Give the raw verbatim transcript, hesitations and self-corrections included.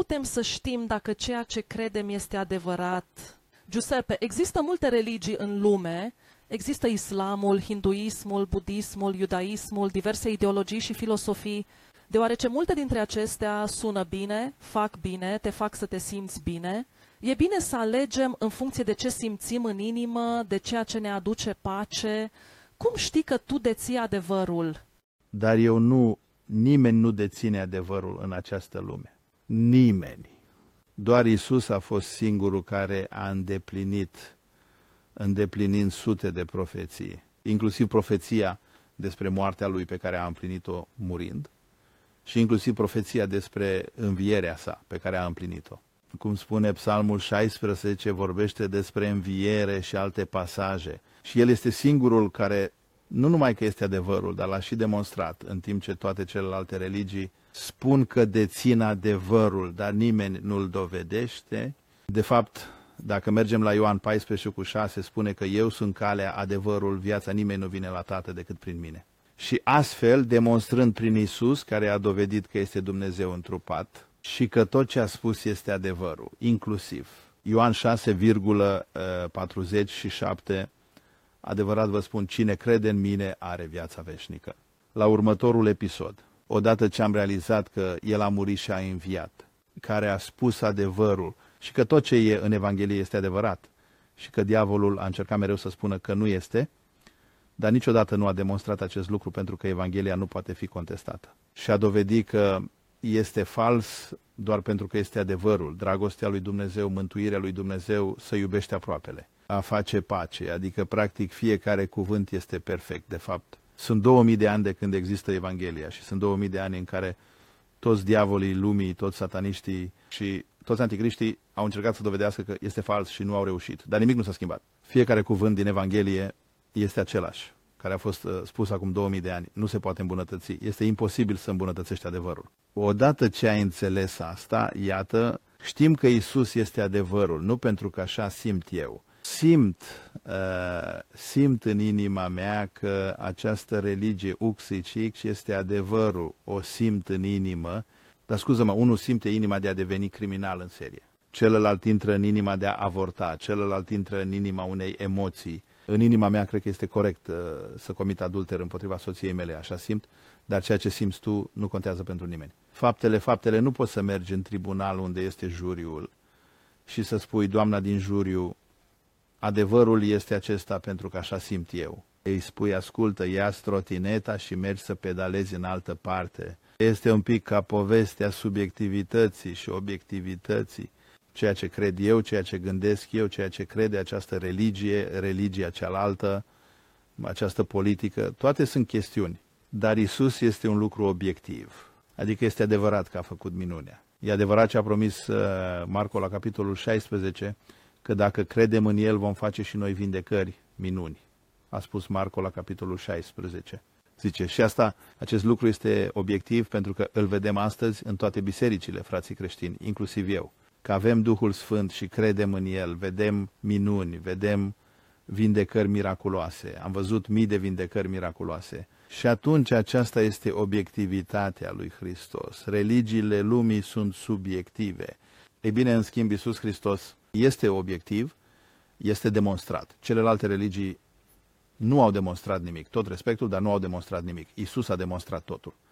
putem să știm dacă ceea ce credem este adevărat? Giuseppe, există multe religii în lume, există islamul, hinduismul, budismul, iudaismul, diverse ideologii și filosofii, deoarece multe dintre acestea sună bine, fac bine, te fac să te simți bine. E bine să alegem în funcție de ce simțim în inimă, de ceea ce ne aduce pace. Cum știi că tu deții adevărul? Dar eu nu, nimeni nu deține adevărul în această lume. Nimeni. Doar Isus a fost singurul care a îndeplinit, îndeplinind sute de profeții, inclusiv profeția despre moartea lui pe care a împlinit-o murind și inclusiv profeția despre învierea sa pe care a împlinit-o. Cum spune Psalmul șaisprezece, vorbește despre înviere și alte pasaje. Și el este singurul care, nu numai că este adevărul, dar l-a și demonstrat, în timp ce toate celelalte religii spun că dețin adevărul, dar nimeni nu-l dovedește. De fapt, dacă mergem la Ioan paisprezece cu șase, spune că eu sunt calea, adevărul, viața, nimeni nu vine la Tatăl decât prin mine. Și astfel, demonstrând prin Isus, care a dovedit că este Dumnezeu întrupat și că tot ce a spus este adevărul, inclusiv. Ioan șase, patruzeci și șapte, adevărat vă spun, cine crede în mine are viața veșnică. La următorul episod, odată ce am realizat că El a murit și a înviat, care a spus adevărul și că tot ce e în Evanghelie este adevărat și că diavolul a încercat mereu să spună că nu este, dar niciodată nu a demonstrat acest lucru pentru că Evanghelia nu poate fi contestată. Și a dovedit că este fals doar pentru că este adevărul, dragostea lui Dumnezeu, mântuirea lui Dumnezeu, să iubește aproapele, a face pace, adică practic fiecare cuvânt este perfect, de fapt. Sunt două mii de ani de când există Evanghelia și sunt două mii de ani în care toți diavolii lumii, toți sataniștii și toți anticriștii au încercat să dovedească că este fals și nu au reușit, dar nimic nu s-a schimbat. Fiecare cuvânt din Evanghelie este același, care a fost uh, spus acum două mii de ani, nu se poate îmbunătăți. Este imposibil să îmbunătățești adevărul. Odată ce ai înțeles asta, iată, știm că Isus este adevărul, nu pentru că așa simt eu. Simt, uh, simt în inima mea că această religie uxic este adevărul, o simt în inimă, dar scuză-mă, unul simte inima de a deveni criminal în serie. Celălalt intră în inima de a avorta, celălalt intră în inima unei emoții. În inima mea cred că este corect uh, să comit adulter împotriva soției mele, așa simt, dar ceea ce simți tu nu contează pentru nimeni. Faptele, faptele, nu poți să mergi în tribunal unde este juriul și să spui, doamna din juriu, adevărul este acesta pentru că așa simt eu. Îi spui, ascultă, ia-ți trotineta și mergi să pedalezi în altă parte. Este un pic ca povestea subiectivității și obiectivității. Ceea ce cred eu, ceea ce gândesc eu, ceea ce crede această religie, religia cealaltă, această politică, toate sunt chestiuni. Dar Isus este un lucru obiectiv. Adică este adevărat că a făcut minunea. E adevărat ce a promis Marco la capitolul șaisprezece, că dacă credem în El vom face și noi vindecări, minuni. A spus Marco la capitolul șaisprezece. Zice, și asta, acest lucru este obiectiv pentru că îl vedem astăzi în toate bisericile, frații creștini, inclusiv eu. Că avem Duhul Sfânt și credem în El, vedem minuni, vedem vindecări miraculoase. Am văzut mii de vindecări miraculoase. Și atunci aceasta este obiectivitatea lui Hristos. Religiile lumii sunt subiective. Ei bine, în schimb, Iisus Hristos este obiectiv, este demonstrat. Celelalte religii nu au demonstrat nimic. Tot respectul, dar nu au demonstrat nimic. Iisus a demonstrat totul.